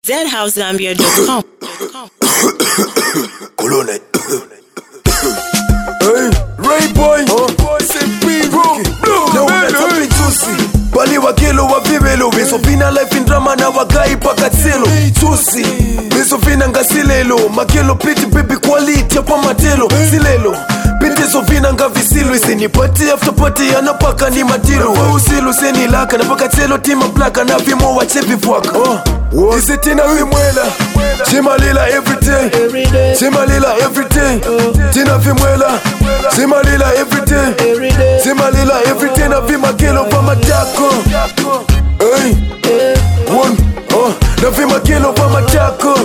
zhousegambia.com. Colonel. Hey, Ray Boy. SMP. Now let's have it juicy. Bali wakelo wa vivelo. Mesofina life in drama na wagai pakatselo. Juicy. Mesofina ngasilelo. Makelo pretty baby quality ya pamatelo. Silelo. Pinte sofina nga visilo. Iseni party after party anapaka ni matilo. Usilo seni laka. Napaka telo tima plaka. Na vimo wachepi fuaka. Isitina vimwela. Chimalila every day. Chimalila every day. Tina vimwela. Chimalila every day. Chimalila every day. Na vimakelo pa matako. Hey, one. Na vimakelo pa matako.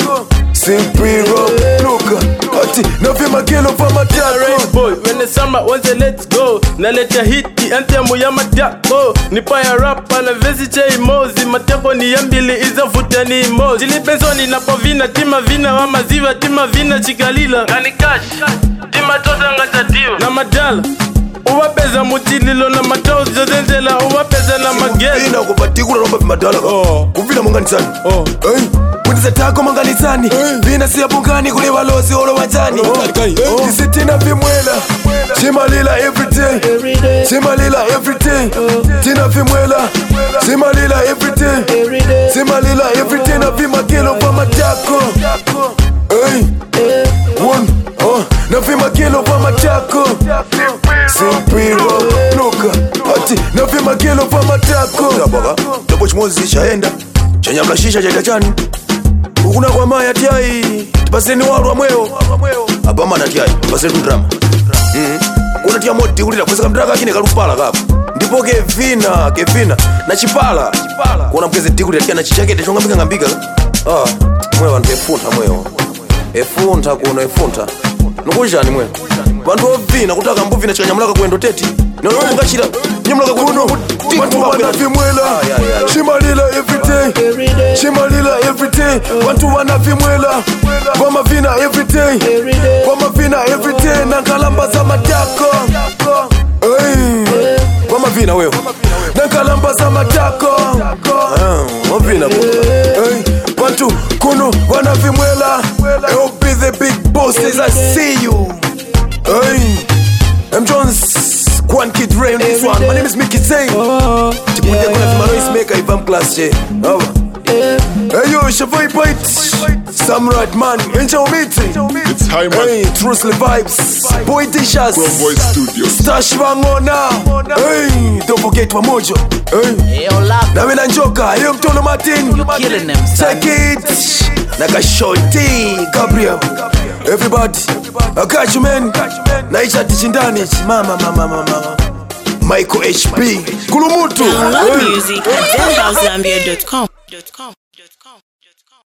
Simply rock, look. Ati, na vimakelo pa matako. Boy, when the summer once let's go. Na leta hiti anthem ya matako. Nipa ya rapa na vezi che imozi. Mateko ni yambili iza futa ni imozi. Jilipenzoni na povina tima vina wa maziva tima vina chikalila. Gani cash, tima tosa ngatadio. Na madala uwapeza mutililo na matao zozenzela uwapeza na mageli. Ina kupatikula romba vimadala. Kuvina munganisani. Hey. Kundiza tako manganisani. Vina siya bungani kule walozi olo wanjani. Isitina vimwela. Chimalila every day. Chimalila every day. Tina vimwela. Chimalila every day. Chimalila every day. Na vimakelo pa matako. Hey, one. Na vimakelo pa matako. Simply rock, look. Ati, na vimakelo pa matako. Topo chimozi shaenda. Chanyamla shisha chaita chani. Ukuna kwa maya tiai. Tupaseni waru wa mweo. Abama na tiai. Tupaseni drama. Kuna tia moti ulila. Kwesa kamdraka kine kalupala kapu. Ndipo kevina. Na chipala. Kuna mkeze tikuli atia na chichake. Teshonga mbika ngambika. Mweo anu efunta mweo. Efunta kuna efunta. Nukujani mweo. Bantu ovina kutaka mbuvina chika nyamulaka kuendo teti. Nyono mkachira. Nyamulaka kuendo. Bantu wana vimwela. Chimalila every day. Chimalila every day. Bantu wana vimwela. Bama vina every day. Bama vina every day. Nankalamba za matako. Hey. Bama vina wewe. Nankalamba za matako. Wavina hey. Bantu kuno wana vimwela. I'll be the big boss as I see you. Hey, I'm Jones, Quan Kid Ray on this one. My name is Mickey Zane. Tipunde kuna vima noise maker if I'm class J. Hey yo, Shavoy Bite, Samurai Man, Angel Meeting. It's high man. Hey, Truthly Vibes, Boy Dishas, From Voice Studio. Stash Vangona. Hey, don't forget Wamojo. Hey, na wena njoka, hey mtono Martin. You killing them, son. Check it. Naka Shorty, Gabriel. Everybody, I got you man. Naisha tichindani, mama. Michael HP, Kulumutu. Download music at zhousegambia.com.